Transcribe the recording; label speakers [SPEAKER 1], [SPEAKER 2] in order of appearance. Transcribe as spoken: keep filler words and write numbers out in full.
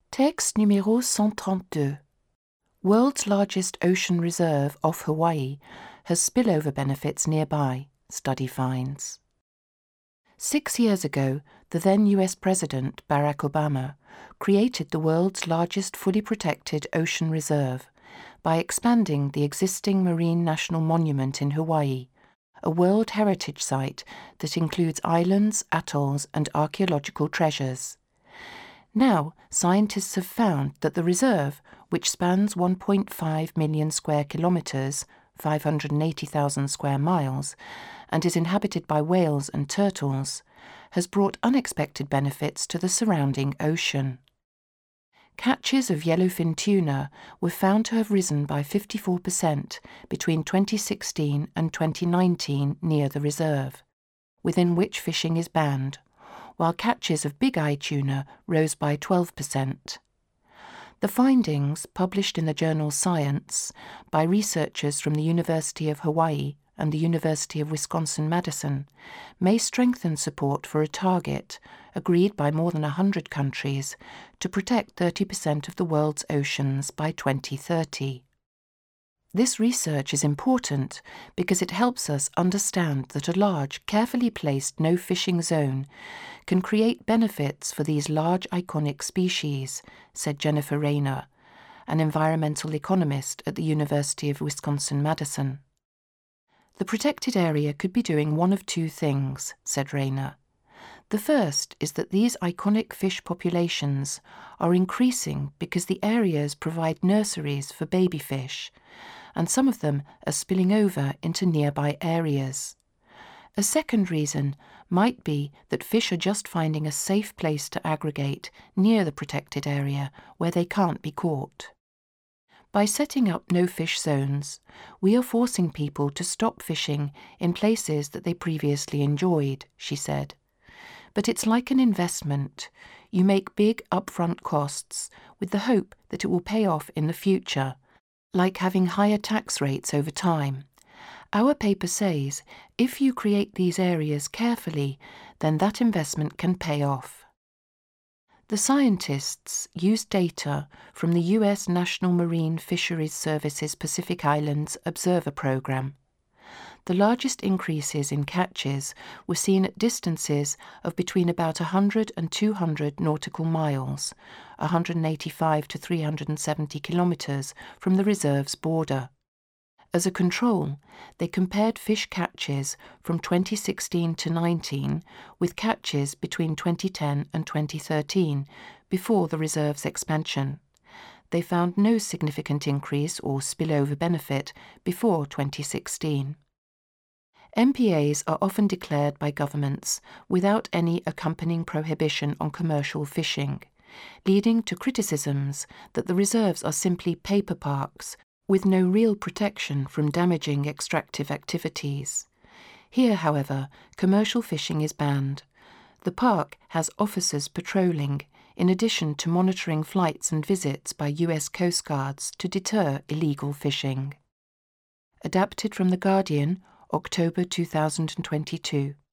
[SPEAKER 1] Texte numéro cent trente-deux. World's largest ocean reserve off Hawaii has spillover benefits nearby, study finds. Six years ago, the then U S President, Barack Obama, created the world's largest fully protected ocean reserve by expanding the existing Marine National Monument in Hawaii, a World Heritage Site that includes islands, atolls, and archaeological treasures. Now, scientists have found that the reserve, which spans one point five million square kilometres, five hundred eighty thousand square miles, and is inhabited by whales and turtles, has brought unexpected benefits to the surrounding ocean. Catches of yellowfin tuna were found to have risen by fifty-four percent between twenty sixteen and twenty nineteen near the reserve, within which fishing is banned, while catches of big-eye tuna rose by twelve percent. The findings, published in the journal Science by researchers from the University of Hawaii and the University of Wisconsin-Madison, may strengthen support for a target, agreed by more than one hundred countries, to protect thirty percent of the world's oceans by twenty thirty. This research is important because it helps us understand that a large, carefully placed no-fishing zone can create benefits for these large iconic species, said Jennifer Rayner, an environmental economist at the University of Wisconsin-Madison. The protected area could be doing one of two things, said Rayner. The first is that these iconic fish populations are increasing because the areas provide nurseries for baby fish, and some of them are spilling over into nearby areas. A second reason might be that fish are just finding a safe place to aggregate near the protected area where they can't be caught. By setting up no-fish zones, we are forcing people to stop fishing in places that they previously enjoyed, she said. But it's like an investment. You make big upfront costs with the hope that it will pay off in the future, like having higher tax rates over time. Our paper says if you create these areas carefully, then that investment can pay off. The scientists used data from the U S National Marine Fisheries Service's Pacific Islands Observer Program. The largest increases in catches were seen at distances of between about one hundred and two hundred nautical miles, one hundred eighty-five to three hundred seventy kilometres from the reserve's border. As a control, they compared fish catches from twenty sixteen to nineteen with catches between twenty ten and twenty thirteen, before the reserve's expansion. They found no significant increase or spillover benefit before twenty sixteen. M P As are often declared by governments without any accompanying prohibition on commercial fishing, leading to criticisms that the reserves are simply paper parks with no real protection from damaging extractive activities. Here, however, commercial fishing is banned. The park has officers patrolling, in addition to monitoring flights and visits by U S Coast Guards to deter illegal fishing. Adapted from The Guardian, October two thousand twenty-two.